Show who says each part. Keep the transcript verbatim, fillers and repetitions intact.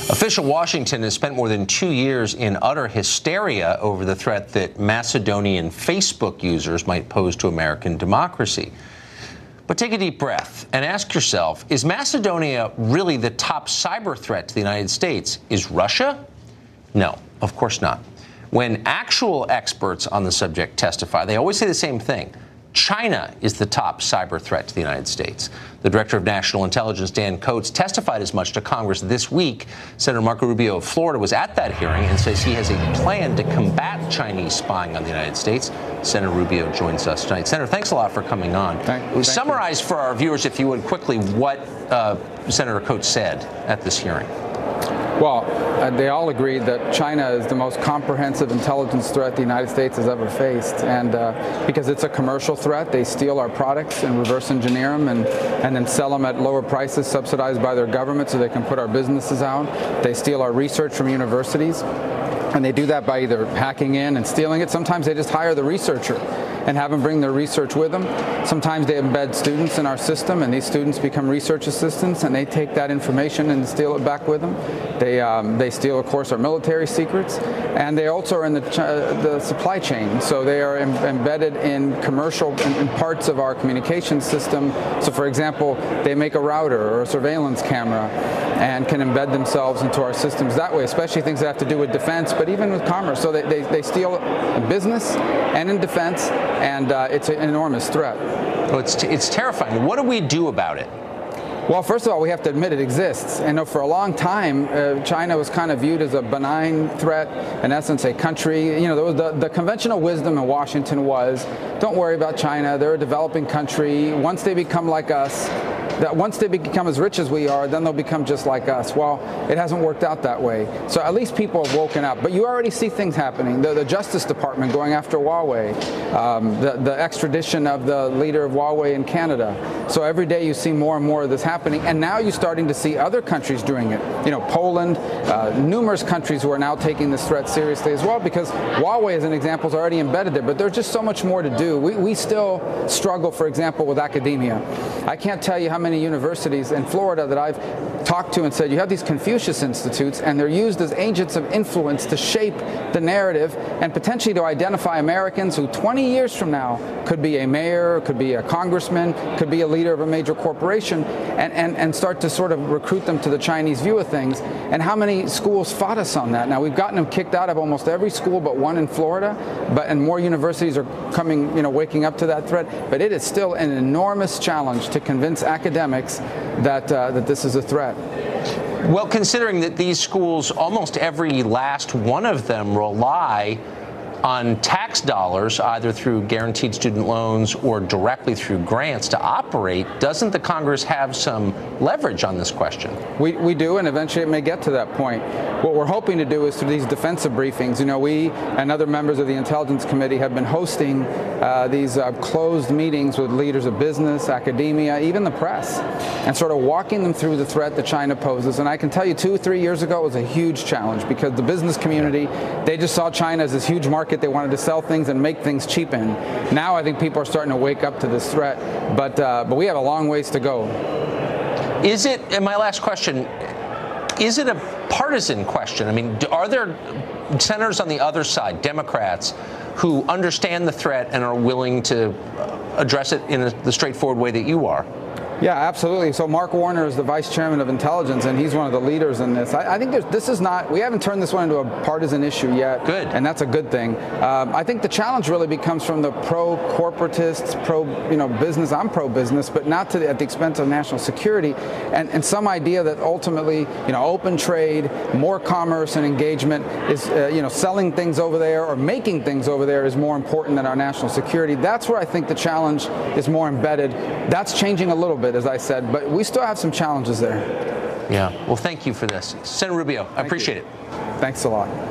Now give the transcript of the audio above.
Speaker 1: Official Washington has spent more than two years in utter hysteria over the threat that Macedonian Facebook users might pose to American democracy. But take a deep breath and ask yourself, is Macedonia really the top cyber threat to the United States? Is Russia? No, of course not. When actual experts on the subject testify, they always say the same thing. China is the top cyber threat to the United States. The Director of National Intelligence, Dan Coats, testified as much to Congress this week. Senator Marco Rubio of Florida was at that hearing and says he has a plan to combat Chinese spying on the United States. Senator Rubio joins us tonight. Senator, thanks a lot for coming on.
Speaker 2: Thank, thank
Speaker 1: Summarize
Speaker 2: you.
Speaker 1: for our viewers, if you would, quickly what uh, Senator Coats said at this hearing.
Speaker 2: Well, uh, they all agreed that China is the most comprehensive intelligence threat the United States has ever faced. And uh, because it's a commercial threat, they steal our products and reverse engineer them and, and then sell them at lower prices subsidized by their government so they can put our businesses out. They steal our research from universities. And they do that by either hacking in and stealing it. Sometimes they just hire the researcher and have them bring their research with them. Sometimes they embed students in our system, and these students become research assistants, and they take that information and steal it back with them. They um, they steal, of course, our military secrets, and they also are in the uh, the supply chain. So they are em embedded in commercial in, in parts of our communication system. So, for example, they make a router or a surveillance camera and can embed themselves into our systems that way, especially things that have to do with defense, but even with commerce. So they, they, they steal in business and in defense, and uh, it's an enormous threat.
Speaker 1: Well, it's, t it's terrifying. What do we do about it?
Speaker 2: Well, first of all, we have to admit it exists. And for a long time, uh, China was kind of viewed as a benign threat, in essence, a country. You know, there was the, the conventional wisdom in Washington was, don't worry about China. They're a developing country. Once they become like us, that once they become as rich as we are, then they'll become just like us. Well, it hasn't worked out that way. So at least people have woken up. But you already see things happening. The, the Justice Department going after Huawei, um, the, the extradition of the leader of Huawei in Canada. So every day you see more and more of this happening. And now you're starting to see other countries doing it. You know, Poland, uh, numerous countries who are now taking this threat seriously as well, because Huawei, as an example, is already embedded there. But there's just so much more to do. We, we still struggle, for example, with academia. I can't tell you how many universities in Florida that I've talked to and said, you have these Confucius Institutes, and they're used as agents of influence to shape the narrative and potentially to identify Americans who twenty years from now could be a mayor, could be a congressman, could be a leader of a major corporation, and, and, and start to sort of recruit them to the Chinese view of things. And how many schools fought us on that? Now, we've gotten them kicked out of almost every school but one in Florida, but and more universities are coming, you know, waking up to that threat. But it is still an enormous challenge to convince academics that, uh, that this is a threat.
Speaker 1: Well, considering that these schools, almost every last one of them, rely on tax dollars, either through guaranteed student loans or directly through grants to operate, doesn't the Congress have some leverage on this question?
Speaker 2: We, we do, and eventually it may get to that point. What we're hoping to do is through these defensive briefings, you know, we and other members of the Intelligence Committee have been hosting uh, these uh, closed meetings with leaders of business, academia, even the press, and sort of walking them through the threat that China poses. And I can tell you, two, three years ago, it was a huge challenge because the business community, they just saw China as this huge market. They wanted to sell things and make things cheap in. Now I think people are starting to wake up to this threat, but uh, but we have a long ways to go.
Speaker 1: Is it, and my last question, is it a partisan question? I mean, are there senators on the other side, Democrats, who understand the threat and are willing to address it in a, the straightforward way that you are?
Speaker 2: Yeah, absolutely. So Mark Warner is the Vice Chairman of Intelligence, and he's one of the leaders in this. I, I think there's, this is not, we haven't turned this one into a partisan issue yet.
Speaker 1: Good.
Speaker 2: And that's a good thing. Um, I think the challenge really becomes from the pro-corporatists, pro, you know, business. I'm pro-business, but not to the, at the expense of national security, and, and some idea that ultimately, you know, open trade, more commerce and engagement is, uh, you know, selling things over there or making things over there is more important than our national security. That's where I think the challenge is more embedded. That's changing a little bit, as I said, but we still have some challenges there.
Speaker 1: Yeah. Well, thank you for this. Senator Rubio, I appreciate
Speaker 2: you.
Speaker 1: it.
Speaker 2: Thanks a lot.